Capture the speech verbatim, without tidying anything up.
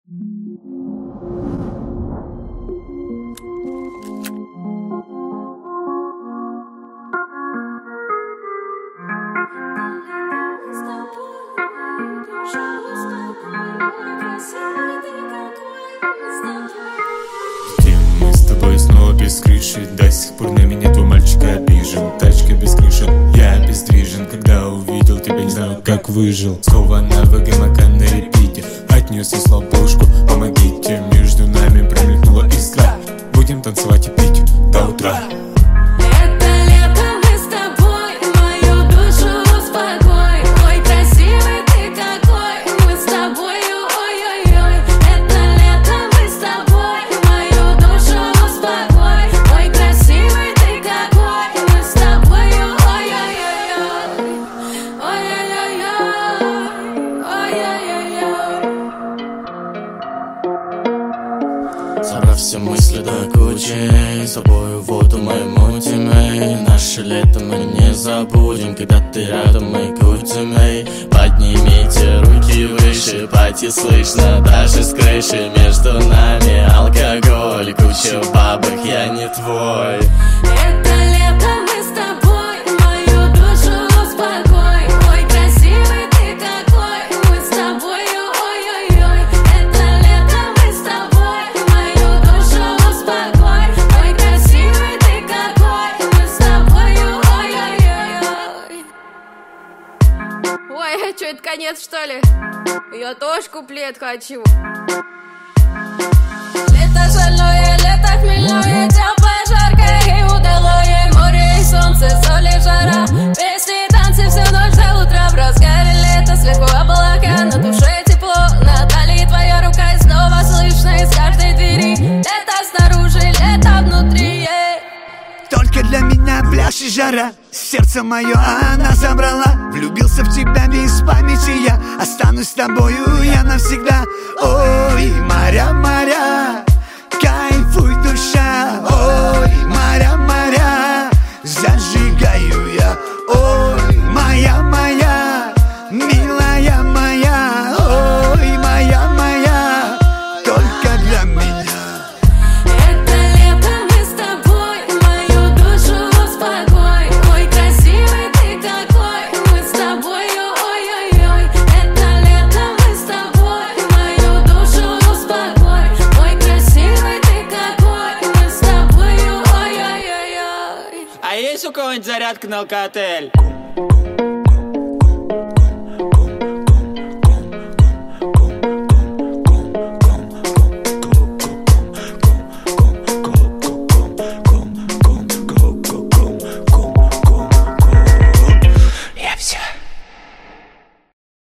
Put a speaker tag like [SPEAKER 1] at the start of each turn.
[SPEAKER 1] Мы с тобой снова без крыши. До сих пор на меня твой мальчик обижен. Тачка без крыши, я обездвижен. Когда увидел тебя, не знаю, как выжил. Снова на ВГМК на репите. Отнес и слал пушку, помогите. Между нами промелькнула искра. Будем танцевать и пить до утра.
[SPEAKER 2] Собрав все мысли до кучи, с собою воду мы мутим, эй. Наше лето мы не забудем, когда ты рядом, мы крутим, эй. Поднимите руки выше, пати слышно даже с крыши. Между нами алкоголь, куча бабок, я не твой.
[SPEAKER 3] Это лето мы с тобой, мою душу успокой. Ой, красивый ты какой, мы с тобою, ой-ой-ой. Это лето мы с тобой, мою душу успокой. Ой, красивый ты какой, мы с тобою, ой-ой-ой. Ой, а что, это конец, что ли? Я тоже куплет хочу. Лето шальное, лето хмельное, теплое, жаркое и удалое. Море и солнце, соль и жара, песни и танцы всю ночь до утра. В разгаре лета, сверху облака, на душе тепло, на талии твоя рука. И снова слышно из каждой двери: лето снаружи, лето внутри.
[SPEAKER 4] Только для меня пляж и жара, сердце мое она забрала. Влюбился в тебя без памяти я, останусь с тобою я навсегда. Ой, моря, моря, кайфуй, душа. Ой, моря, моря, зажигаю я. Ой, моя, моя, милая моя. Ой, моя, моя, только для меня.
[SPEAKER 5] А есть у кого-нибудь зарядка на алкотель?